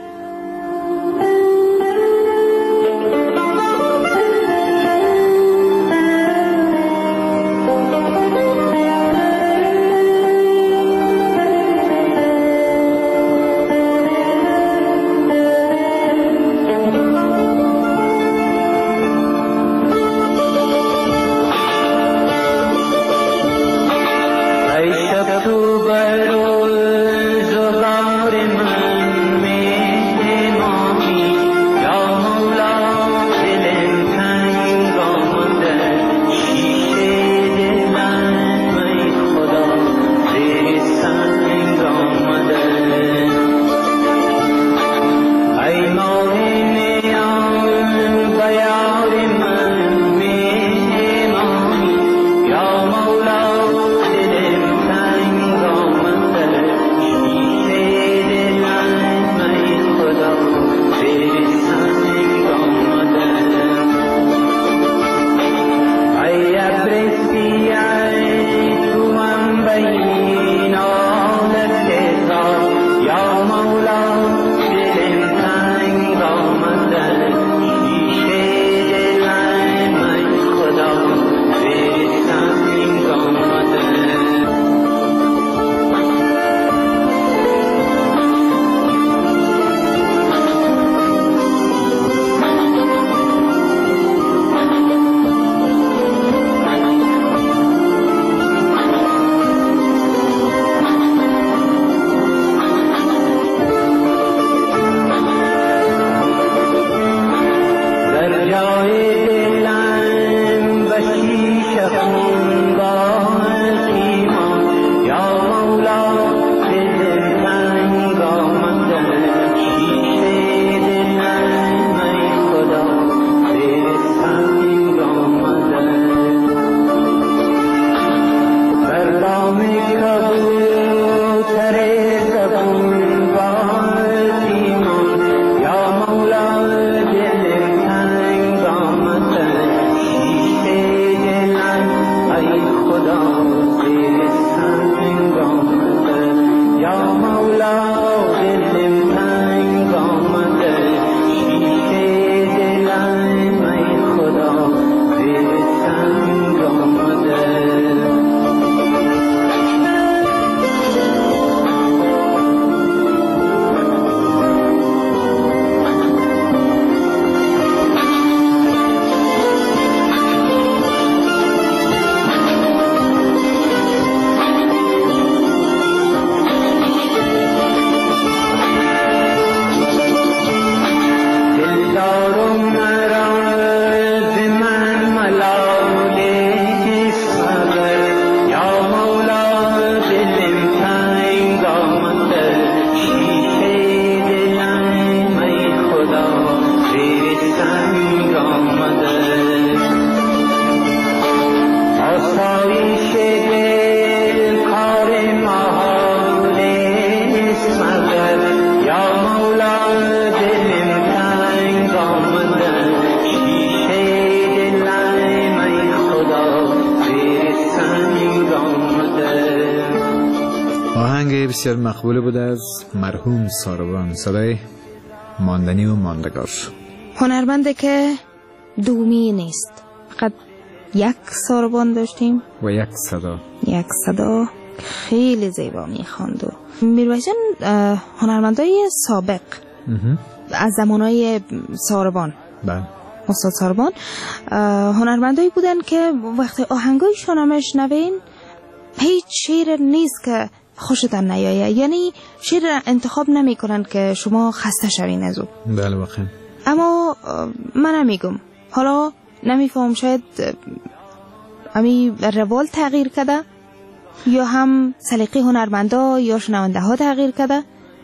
بسیار مقبول بود از مرحوم ساربان، صدای ماندنی و ماندگار. هنرمنده که دومی نیست، فقط یک ساربان داشتیم و یک صدا یک صدا خیلی زیبا میخواند. و میرویس جان هنرمندای سابق از زمانهای ساربان، بله، استاد ساربان، هنرمندایی بودن که وقتی آهنگایشون هم میشنوین هیچ شعر نیست که خوشتان نیایه، یعنی شعر انتخاب نمی کنن که شما خسته شوین از او. بله واقعا. اما من نمیگم، حالا نمیفهم، شاید امی روال تغییر کرده یا هم سلیقه هنرمندا یا شنونده ها تغییر کرده.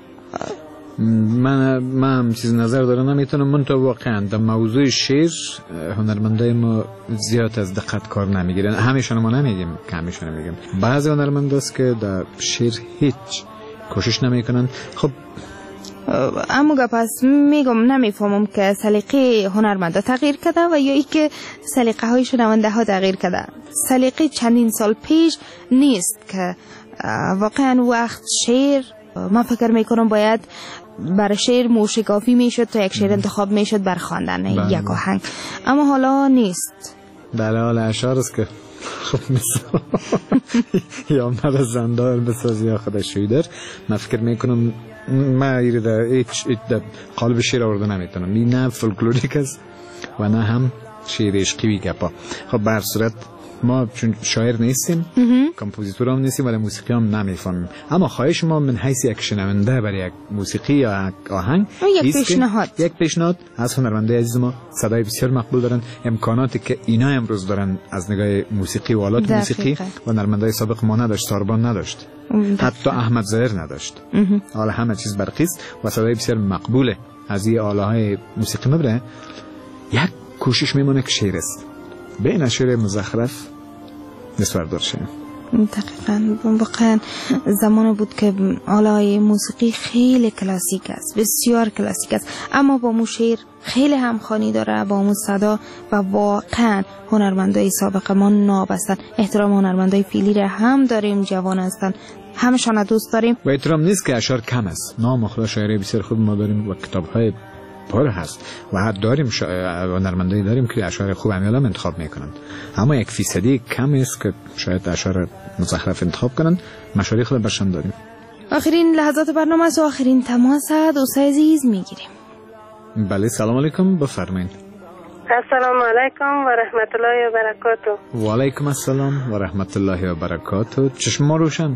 من من هم چیز نظر دارم نمیتونم، من تو واقعا در موضوع شعر هنرمندای ما زیاد از دقت کار نمیگیرن. همیشون ما نمیگیم که همیشون نمیگیم، بعضی هنرمنداست که در شعر هیچ کوشش نمیکنن. خب اما پس میگم نمیفهمم که سلیقه هنرمندا تغییر کرده و یا ای که سلیقه های شنونده ها تغییر کرده. سلیقه چندین سال پیش نیست که واقعا وقت شعر، من فکر میکنم باید برای شعر موشگافی میشد تا یک شعر انتخاب میشد بر خواندن یک آهنگ، اما حالا نیست. بله، حالا اشعار است که خب مثلا یا مرا زندار بسازی یا خودش شویدر. من فکر میکنم من ایره در هیچ قالب شعر آورده نمیتونم، این نه فولکلوریک است و نه هم شعر عشقی گپا. خب به هر صورت ما چون شاعر نیستیم، کمپوزیتور هم نیستیم، ولی موسیقی هم نمیفهمیم. اما خواهش ما من حیث یک شنونده برای یک موسیقی یا یک آهنگ یک پیشنهاد یک پیشنهاد از هنرمنده عزیز ما، صدای بسیار مقبول دارن، امکاناتی که اینا امروز دارن از نگاه موسیقی و آلات موسیقی و هنرمندای سابق ما نداشت. ساربان نداشت، حتی احمد ظاهر نداشت. حالا همه چیز برقیست و صدای بسیار مقبوله از این آلاهای موسیقی مبره. یک کوشش میمونه که شعر است، بین شعر مزخرف نسبت داشته. دقیقاً واقعا زمان بود که آلای موسیقی خیلی کلاسیک است، بسیار کلاسیک است، اما با مو شعر خیلی همخوانی داره با مو صدا و واقعا هنرمندای سابق ما نابستن. احترام هنرمندای فعلی را هم داریم، جوان هستن، همشان دوست داریم و احترام نیست که اشعار کم است. نام خدا شاعری بسیار خوب ما داریم و کتاب‌های پر هست و حتی داریم شا... هنرمندایی داریم که اشعار خوب امیالا انتخاب میکنن، اما یک فیصدی کم است که شاید اشعار مزخرف انتخاب کنن. مشاری خود برشان داریم. آخرین لحظات برنامه است و آخرین تماس دوستای عزیز میگیریم. بله، سلام علیکم، بفرمایید. السلام علیکم و رحمت الله و برکاته. و علیکم السلام و رحمت الله و برکاته. چشم ما روشن،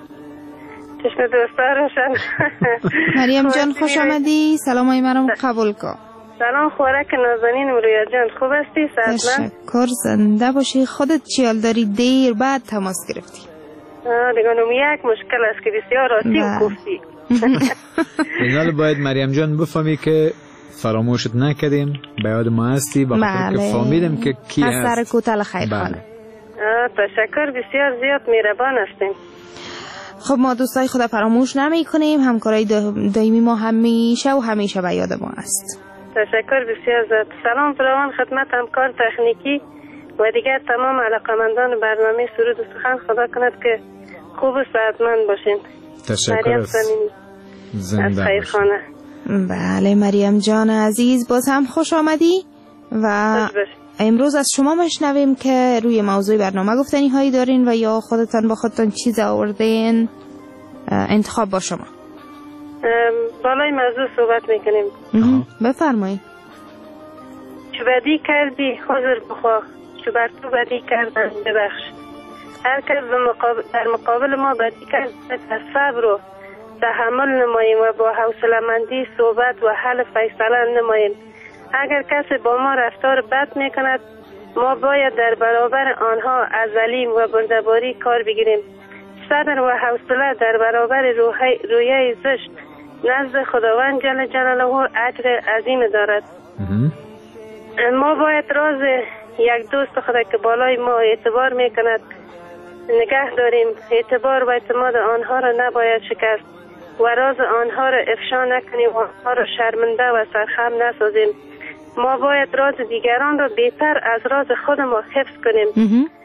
چشم دوستا روشن. مریم جان خوش آمدی، سلامای مرا قبول کن. سلام خوارک نازنین رویا جان، خوب هستی؟ سلام. تشکر، زنده باشی. خودت چیال داری؟ دیر بعد تماس گرفتی. دیگه نوم یک مشکل است که بسیار آسی و گفتی. اینال باید مریم جان بفهمی که فراموشت نکردیم، به یاد ما هستی با خاطر که فهمیدم که کی هست. از سر کوتل خیرخانه. تشکر، بسیار زیاد مهربان هستین. خب ما دوستای خدا فراموش نمی کنیم، همکارای دائمی ما همیشه و همیشه به یاد ما است. تشکر بسیار زیاد. سلام فراوان خدمت همکار تکنیکی و دیگر تمام علاقمندان برنامه سرود و سخن. خدا کند که خوب و صحتمند باشین. تشکر از زنده خیرخانه. بله مریم جان عزیز، باز هم خوش آمدی و امروز از شما مشنویم که روی موضوع برنامه گفتنی هایی دارین و یا خودتان با خودتان چیز آوردین. انتخاب با شما. بالای موضوع صحبت میکنیم. بفرمایید. چو بدی کردی حضور بخواه، چو بر تو بدی کردن ببخش. هر کس در مقابل ما بدی کرد از صبر و تحمل نماییم و با حوصله‌مندی صحبت و حل فیصله نماییم. اگر کسی با ما رفتار بد میکند، ما باید در برابر آنها از علیم و بردباری کار بگیریم. صبر و حوصله در برابر رویه زشت نزد خداوند جل جلاله اجر عظیم دارد. ما باید راز یک دوست خدا که بالای ما اعتبار میکند نگه داریم. اعتبار و اعتماد آنها را نباید شکست و راز آنها را افشا نکنیم و آنها را شرمنده و سرخم نسازیم. ما باید راز دیگران را بهتر از راز خود ما حفظ کنیم.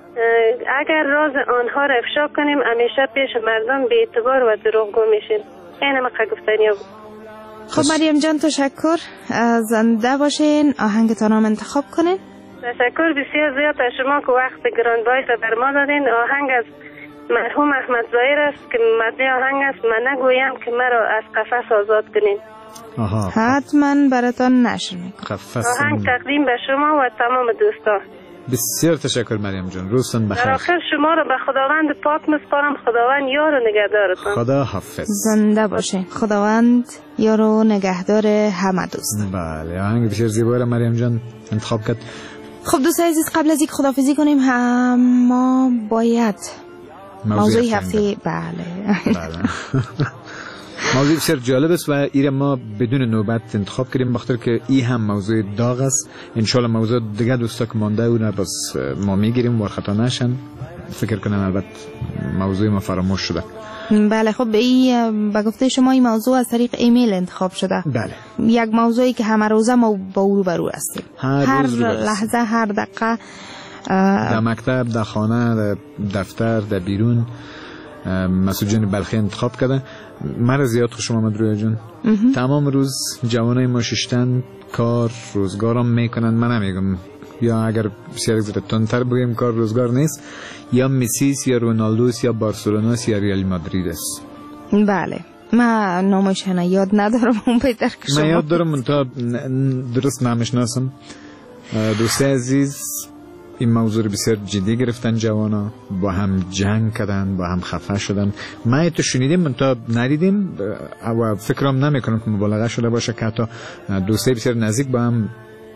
اگر راز آنها را افشا کنیم همیشه پیش مردم به اعتبار و دروغگو میشیم. این مقا گفتنی بود. خب مریم جان تشکر، زنده باشین، آهنگتان هم انتخاب کنین. تشکر بسیار زیاد از شما که وقت گرانبهای را بر ما دادین. آهنگ از مرحوم احمد ظاهر است که متن آهنگ است من نگویم که مرا از قفس آزاد کنین. آها حتما براتان نشر میکنم. آهنگ تقدیم به شما و تمام دوستان. بسیار تشکر مریم جان، روزتون بخیر. در آخر شما رو به خداوند پاک میسپارم. خداوند یار و نگهدارتان. خدا حافظ. زنده باشه. خداوند یار و نگهدار همه دوست. بله آهنگ بسیار زیبا را مریم جان انتخاب کرد. خب دوستان عزیز قبل از اینکه خداحافظی کنیم هم ما باید موضوع هفته بله بله موضوع بسیار جالب است و ایره ما بدون نوبت انتخاب کردیم بخاطر که این هم موضوع داغ است. انشالله موضوع دیگه دوستا که مانده اون بس ما میگیریم و خطا نشن. فکر کنم البته موضوع ما فراموش شده. بله خب این به گفته شما این موضوع از طریق ایمیل انتخاب شده. بله یک موضوعی که همه روزه ما با او روبرو هستیم. هر, هر روز لحظه هر دقیقه در مکتب، در خانه، در دفتر، در بیرون. مسعود جان بلخی انتخاب کرده. من زیاد خوشم آمد رویا جان. تمام روز جوانای ما ششتن کار روزگارم میکنن. من نمیگم یا اگر بسیار زیاد تندتر بگیم کار روزگار نیست، یا مسی یا رونالدو یا بارسلونا یا ریال مادرید است. بله من نامشون یاد ندارم اون بهتر که شما. من یاد دارم منتها درست نمیشناسم. دوست عزیز این موضوع رو بسیار جدی گرفتن جوانا، با هم جنگ کردن، با هم خفه شدن. ما تو شنیدیم منتها ندیدیم و فکرم نمیکنم که مبالغه شده باشه که حتی دوسته بسیار نزدیک با هم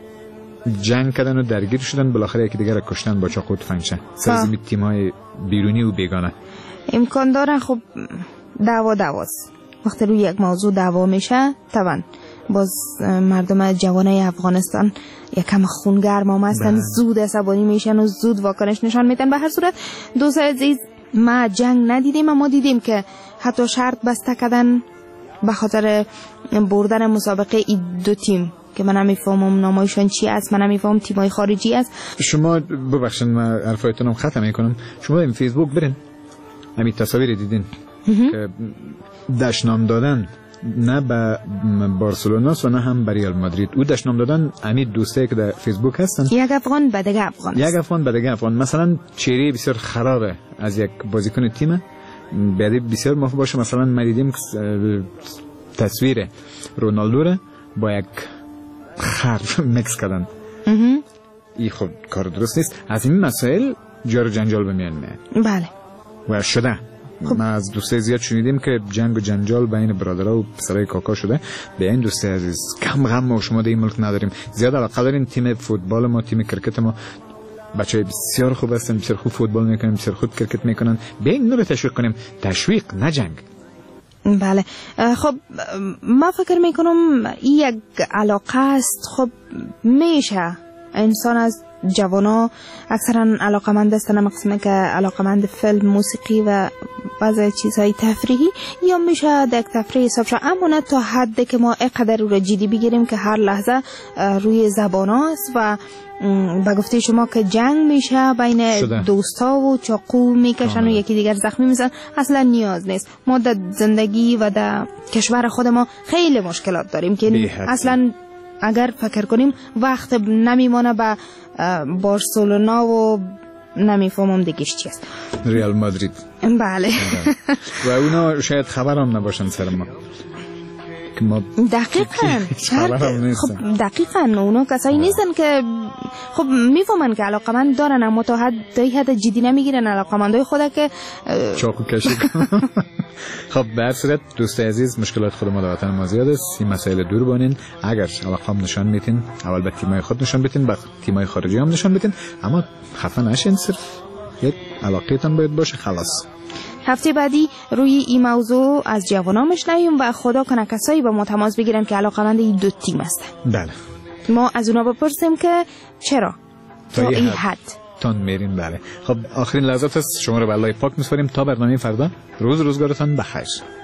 جنگ کردن و درگیر شدن، بالاخره یکی دیگر را کشتن با چاقو و تفنگچه سرزمین تیم‌های بیرونی و بیگانه. امکان داره خب دعوا دعواست. وقتی روی یک موضوع دعوا میشه طبعا باز مردم جوانای افغانستان یکم خونگرم هم هستن، زود عصبانی میشن و زود واکنش نشان میدن. به هر صورت دوست عزیز ما جنگ ندیدیم اما دیدیم که حتی شرط بسته کردن به خاطر بردن مسابقه این دو تیم که من نمیفهمم نامایشان چی است، من نمیفهمم تیمای خارجی است. شما ببخشید من حرفایتونم ختم میکنم. شما این فیسبوک برین همین تصاویر دیدین که دشنام دادن نه به بارسلونا و نه هم به ریال مادرید. او دشنام دادن همین دوستایی که در فیسبوک هستن، یک افغان به دیگه افغان یک افغان به دیگه افغان. مثلا چهره بسیار خرابه از یک بازیکن تیم بعد بسیار مفهوم باشه. مثلا ما دیدیم تصویر رونالدو را با یک خر مکس کردن. این خب کار درست نیست. از این مسائل جار و جنجال به میان میاد. بله و شده. خب. ما از دوستای زیاد شنیدیم که جنگ و جنجال بین برادرها و پسرای کاکا شده. به این دوستای عزیز کم غم ما شما در این ملک نداریم. زیاد علاقه داریم تیم فوتبال ما، تیم کرکت ما. بچهای بسیار خوب هستن، بسیار خوب فوتبال میکنن، بسیار خوب کرکت میکنن. به این نور تشویق کنیم، تشویق نه جنگ. بله خب ما فکر میکنم این یک علاقه است. خب میشه انسان از جوانا اکثرا علاقمند هستن مقسمه که علاقمند فیلم، موسیقی و بعضی چیزهای تفریحی، یا میشه در تفریح حساب شد، اما نه تا حدی که ما اینقدر رو جدی بگیریم که هر لحظه روی زبان است و با گفته شما که جنگ میشه بین دوستا و چاقو میکشن و یکی دیگر زخمی میزن. اصلا نیاز نیست. ما در زندگی و در کشور خود ما خیلی مشکلات داریم که اصلا اگر فکر کنیم وقت نمیمانه به بارسلونا و نمیفهمم دیگهش چی است ریال مادرید. بله و اونا شاید خبرم نباشن سر ما که ما دقیقاً خب دقیقاً اونا کسایی نیستن که خب میفهمن که علاقمند دارن اما تا حد تا حد جدی نمیگیرن علاقمندای خود که چاقو کشی. خب به هر صورت دوست عزیز مشکلات خود ما در وطن ما زیاد است. این مسائل دور بانین. اگر علاقه نشان میتین اول به تیمای خود نشان بدین، بعد تیمای خارجی هم نشان بدین، اما خفه نشین. صرف یک علاقه‌تان باید باشه خلاص. هفته بعدی روی این موضوع از جوانا میشنویم و خدا کنه کسایی با ما تماس بگیرن که علاقه‌مند این دو تیم هستن. بله ما از اونا بپرسیم که چرا تا این حد تان میرین. بله خب آخرین لحظات است. شما رو به الله پاک میسپاریم تا برنامه فردا. روز روزگارتان بخیر.